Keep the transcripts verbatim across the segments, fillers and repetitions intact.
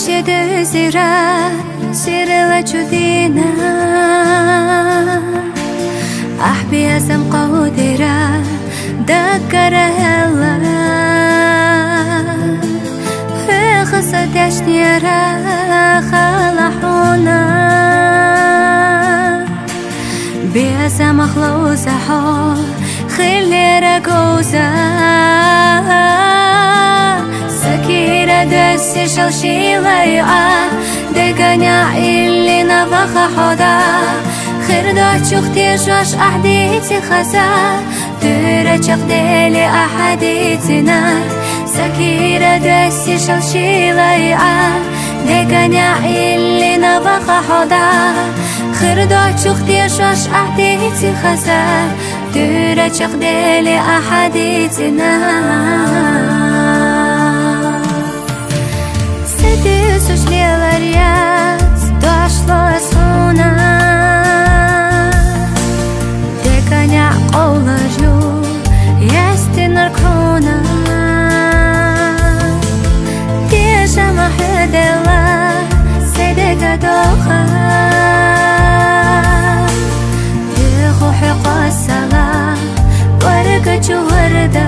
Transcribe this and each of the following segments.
جد زيرا سيرلا جدينا أحبي أسم قودرا دكر هلا في خصة تشنيرا خلحونا بأسم مخلوصة حور خليرا قوزا سكيرة دسي شلشيلة يقع دقنع اللي نفخ حدا خردات شختي شوش أحديتي خزا دورة شخديلي أحديتي نار سكيرة دسي شلشيلة يقع دقنع اللي نفخ حدا خردات شختي شوش أحديتي خزا دورة شخديلي أحديتي نار Сидиш леварят, дошло суна, де коня олажу, есть наркона. Ти же махедела, седека доха, деху хикасала, ورقة وردة.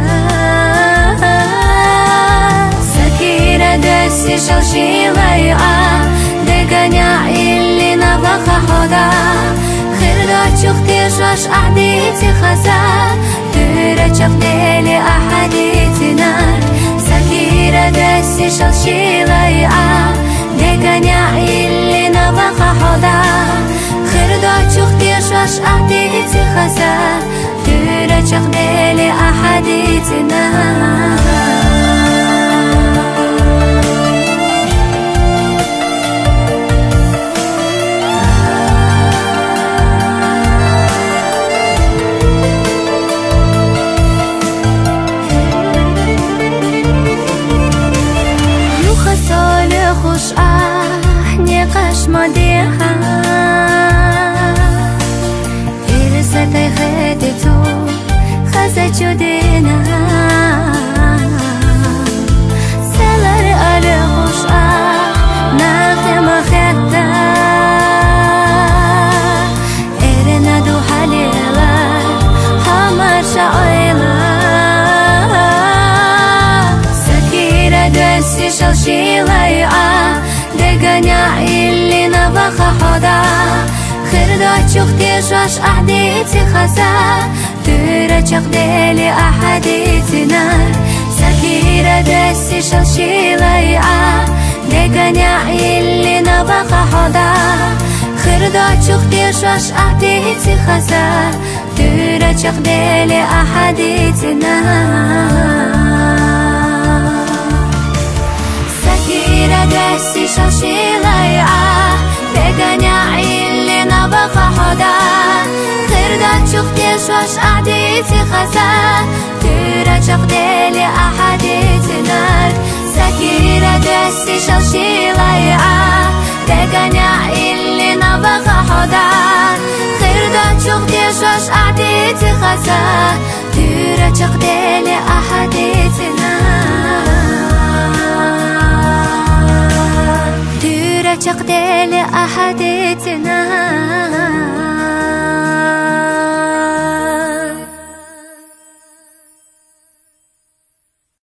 دسي شلشيلة يقع دقنع اللي نبخ حدا خردات شختي شوش أحديتي خزا دورة شخديلي أحديتي نار سكيرة دسي شلشيلة يقع دقنع اللي نبخ حدا خردات شختي شوش أحديتي خزا دورة شخديلي أحديتي نار خوش آهنی قش مدیها ایرسته خیلی تو خزه جدینا سلر آل خوش آه نخم خدا ایرنا دو حلیلا همه شایلا سکیره دستی شلشیلا دقنع اللي نبخ حدا خردات شختي شوش أحديتي خزا دورة شخديلي أحديتي نار سكيرة دسي شلشيلة يقع دقنع اللي نبخ حدا خردات شختي شوش أحديتي خزا دورة شخديلي أحديتي نار دسي شلشيلة يقع دقنع اللي نبخ حدا خردات شختي شوش أحديتي خزا دورة شخديلي أحديتي نار سكيرة دسي شلشيلة يقع دقنع اللي نبخ حدا خردات شختي شوش أحديتي خزا دورة شخديلي أحديتي نار شقدي لأحديتنا